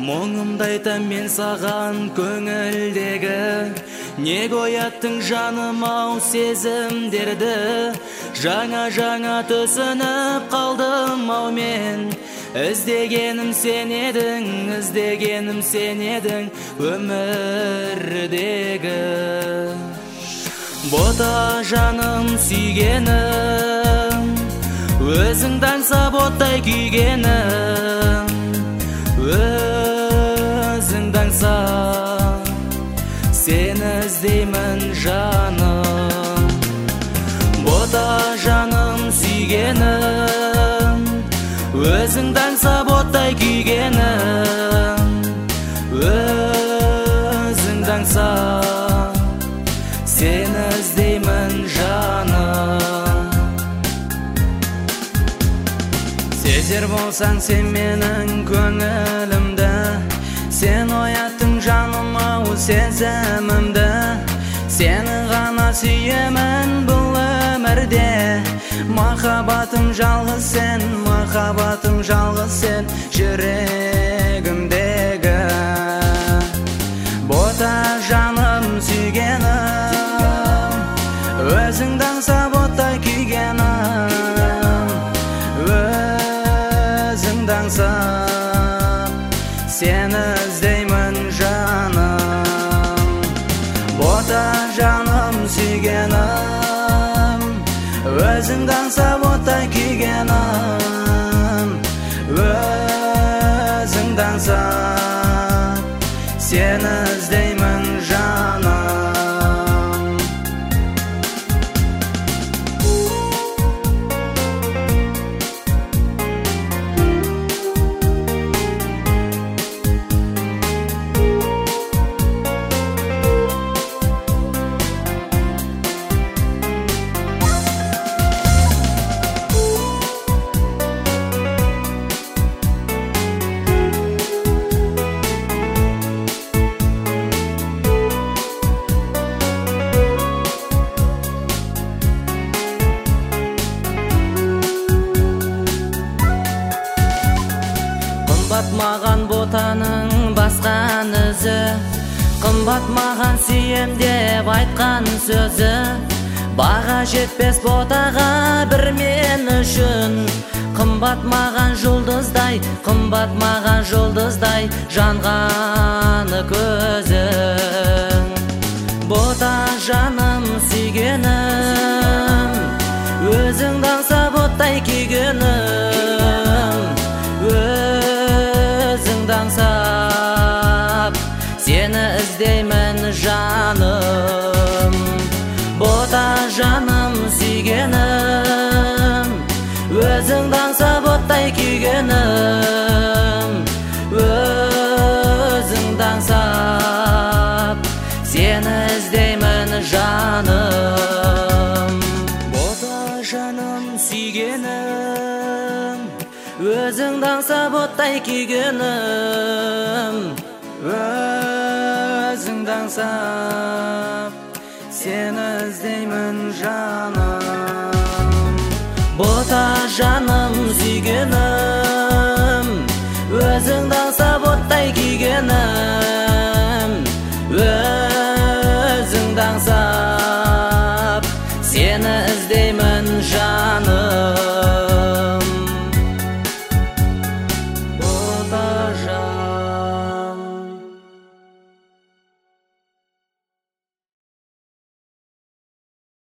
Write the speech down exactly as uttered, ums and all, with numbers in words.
Мұңымды айтам мен саған көңілдегі, неге ояттың жаным ау сезімдерді. Жаңа-жаңа түсініп қалдым ау мен, іздегенім сен едің, іздегенім сен едің өмірдегі. Бота жаным сүйгенім, өзіңді аңсап оттай күйгенім, өзіңді аңсап сені іздеймін жаным. Бота жаным сүйгенім, өзіңді аңсап оттай күйгенім, өзіңді аңсап сені іздеймін жаным. Сезер болсаң сен менің көңілімді, сен ояттың жаным ау сезімімді. Сені ғана сүйемін бұл өмірде, махаббатым жалғыз сен, махаббатым жалғыз сен жүрегімдегі. Бота жаным сүйгенім, өзіңді аңсап оттай күйгенім, өзіңді аңсап сені іздеймін жаным. Бота жаным сүйгенім, өзіңді аңсап оттай күйгенім, өзіңді аңсап сені іздеймін жаным. Қымбат маған ботаның басқан өзі, қымбат маған сүйем деп айтқан сөзі. Баға жетпес ботаға бір мен үшін, қымбат маған жұлдыздай, қымбат маған жұлдыздай жанғаны көзің. Бота жаным сүйгенім, өзіңді аңсап оттай күйгенім, өзіңді аңсап сені іздеймін жаным. Бота жаным сүйгенім, өзіңді аңсап оттай күйгенім, өзіңді аңсап сені іздеймін жаным. Бота жаным сүйгенім, өзіңді аңсап оттай күйгенім, өзіңді аңсап сені іздеймін жаным. Бота жаным сүйгенім, өзіңді аңсап оттай күйгенім,